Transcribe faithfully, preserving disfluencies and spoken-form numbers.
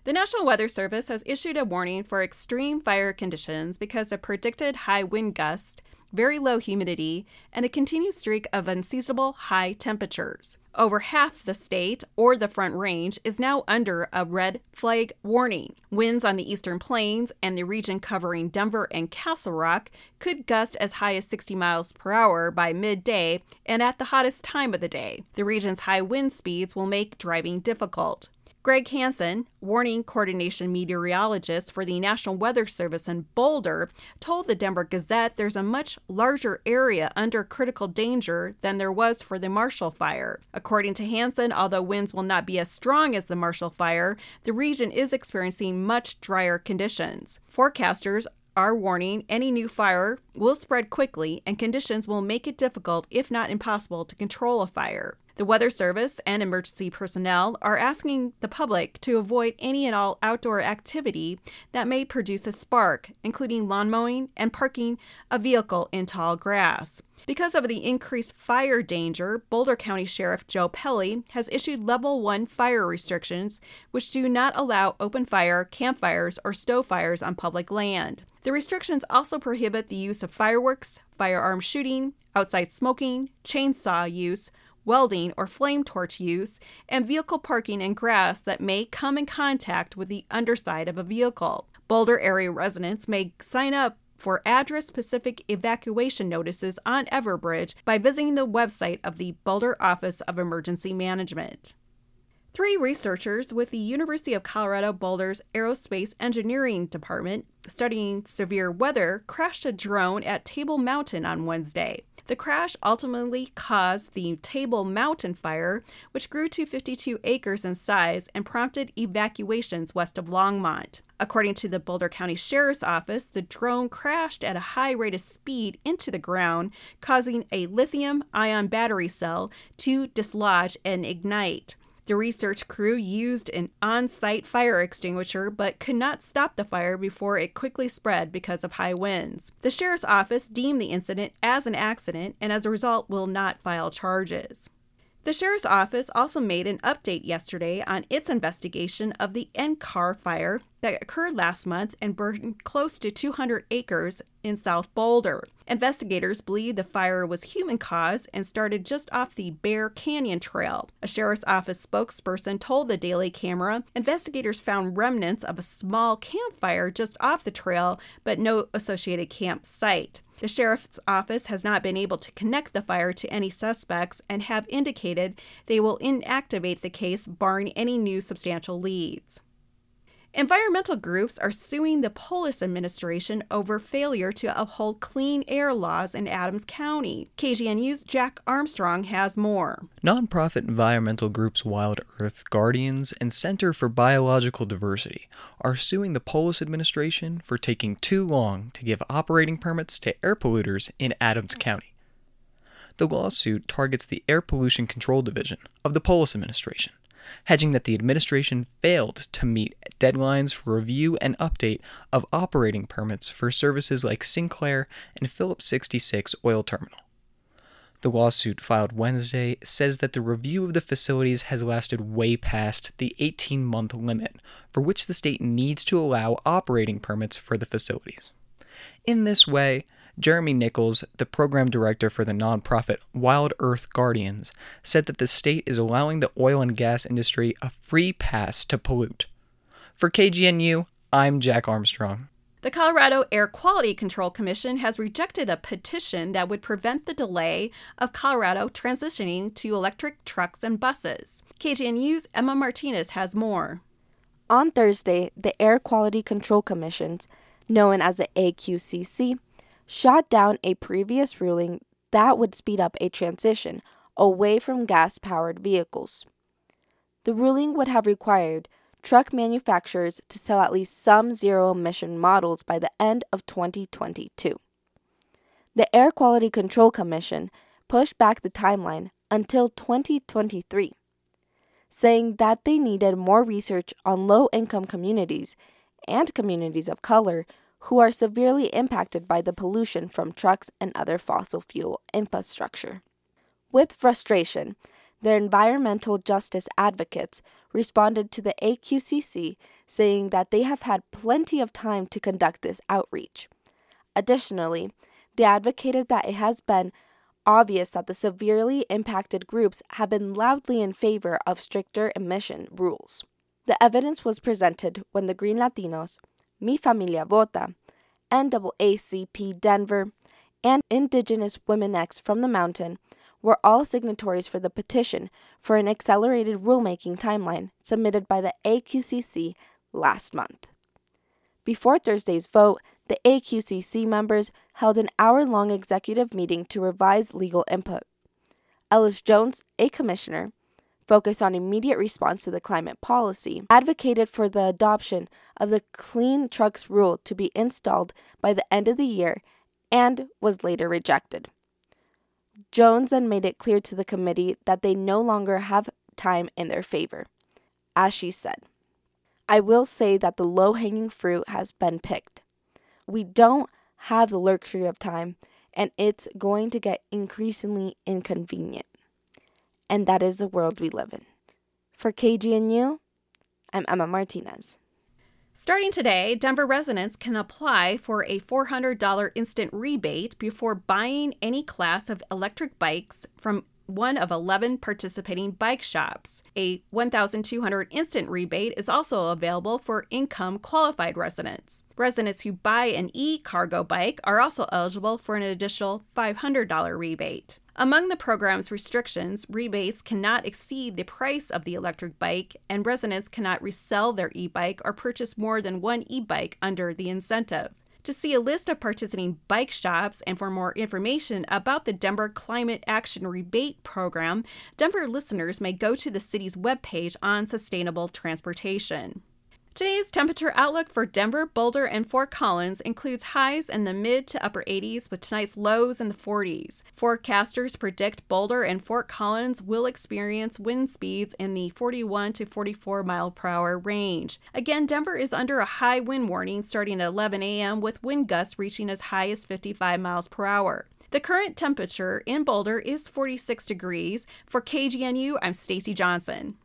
The National Weather Service has issued a warning for extreme fire conditions because of predicted high wind gusts, very low humidity, and a continued streak of unseasonable high temperatures. Over half the state, or the Front Range, is now under a red flag warning. Winds on the eastern plains and the region covering Denver and Castle Rock could gust as high as sixty miles per hour by midday and at the hottest time of the day. The region's high wind speeds will make driving difficult. Greg Hansen, warning coordination meteorologist for the National Weather Service in Boulder, told the Denver Gazette there's a much larger area under critical danger than there was for the Marshall Fire. According to Hansen, although winds will not be as strong as the Marshall Fire, the region is experiencing much drier conditions. Forecasters are warning any new fire will spread quickly and conditions will make it difficult, if not impossible, to control a fire. The Weather Service and emergency personnel are asking the public to avoid any and all outdoor activity that may produce a spark, including lawn mowing and parking a vehicle in tall grass. Because of the increased fire danger, Boulder County Sheriff Joe Pelley has issued Level one fire restrictions, which do not allow open fire, campfires, or stove fires on public land. The restrictions also prohibit the use of fireworks, firearm shooting, outside smoking, chainsaw use, welding or flame torch use, and vehicle parking in grass that may come in contact with the underside of a vehicle. Boulder area residents may sign up for address-specific evacuation notices on Everbridge by visiting the website of the Boulder Office of Emergency Management. Three researchers with the University of Colorado Boulder's Aerospace Engineering Department studying severe weather crashed a drone at Table Mountain on Wednesday. The crash ultimately caused the Table Mountain fire, which grew to fifty-two acres in size and prompted evacuations west of Longmont. According to the Boulder County Sheriff's Office, the drone crashed at a high rate of speed into the ground, causing a lithium-ion battery cell to dislodge and ignite. The research crew used an on-site fire extinguisher but could not stop the fire before it quickly spread because of high winds. The sheriff's office deemed the incident as an accident and as a result will not file charges. The sheriff's office also made an update yesterday on its investigation of the N-Car fire that occurred last month and burned close to two hundred acres in South Boulder. Investigators believe the fire was human-caused and started just off the Bear Canyon Trail. A sheriff's office spokesperson told the Daily Camera investigators found remnants of a small campfire just off the trail, but no associated campsite. The sheriff's office has not been able to connect the fire to any suspects and have indicated they will inactivate the case barring any new substantial leads. Environmental groups are suing the Polis administration over failure to uphold clean air laws in Adams County. K G N U's Jack Armstrong has more. Nonprofit environmental groups Wild Earth Guardians and Center for Biological Diversity are suing the Polis administration for taking too long to give operating permits to air polluters in Adams County. The lawsuit targets the Air Pollution Control Division of the Polis administration, hedging that the administration failed to meet deadlines for review and update of operating permits for services like Sinclair and Phillips sixty-six Oil Terminal. The lawsuit filed Wednesday says that the review of the facilities has lasted way past the eighteen-month limit for which the state needs to allow operating permits for the facilities. In this way, Jeremy Nichols, the program director for the nonprofit Wild Earth Guardians, said that the state is allowing the oil and gas industry a free pass to pollute. For K G N U, I'm Jack Armstrong. The Colorado Air Quality Control Commission has rejected a petition that would prevent the delay of Colorado transitioning to electric trucks and buses. K G N U's Emma Martinez has more. On Thursday, the Air Quality Control Commission, known as the A Q C C, shot down a previous ruling that would speed up a transition away from gas-powered vehicles. The ruling would have required truck manufacturers to sell at least some zero-emission models by the end of twenty twenty-two. The Air Quality Control Commission pushed back the timeline until twenty twenty-three, saying that they needed more research on low-income communities and communities of color who are severely impacted by the pollution from trucks and other fossil fuel infrastructure. With frustration, Their environmental justice advocates responded to the A Q C C, saying that they have had plenty of time to conduct this outreach. Additionally, they advocated that it has been obvious that the severely impacted groups have been loudly in favor of stricter emission rules. The evidence was presented when the Green Latinos, Mi Familia Vota, N double A C P Denver, and Indigenous Women X from the Mountain were all signatories for the petition for an accelerated rulemaking timeline submitted by the A Q C C last month. Before Thursday's vote, the A Q C C members held an hour-long executive meeting to revise legal input. Ellis Jones, a commissioner, focused on immediate response to the climate policy, advocated for the adoption of the Clean Trucks Rule to be installed by the end of the year, and was later rejected. Jones then made it clear to the committee that they no longer have time in their favor. As she said, "I will say that the low-hanging fruit has been picked. We don't have the luxury of time, and it's going to get increasingly inconvenient. And that is the world we live in." For K G N U, I'm Emma Martinez. Starting today, Denver residents can apply for a four hundred dollars instant rebate before buying any class of electric bikes from one of eleven participating bike shops. A one thousand two hundred dollars instant rebate is also available for income-qualified residents. Residents who buy an e-cargo bike are also eligible for an additional five hundred dollars rebate. Among the program's restrictions, rebates cannot exceed the price of the electric bike, and residents cannot resell their e-bike or purchase more than one e-bike under the incentive. To see a list of participating bike shops and for more information about the Denver Climate Action Rebate Program, Denver listeners may go to the city's webpage on sustainable transportation. Today's temperature outlook for Denver, Boulder, and Fort Collins includes highs in the mid to upper eighties with tonight's lows in the forties. Forecasters predict Boulder and Fort Collins will experience wind speeds in the forty-one to forty-four mile per hour range. Again, Denver is under a high wind warning starting at eleven a.m. with wind gusts reaching as high as fifty-five miles per hour. The current temperature in Boulder is forty-six degrees. For K G N U, I'm Stacy Johnson.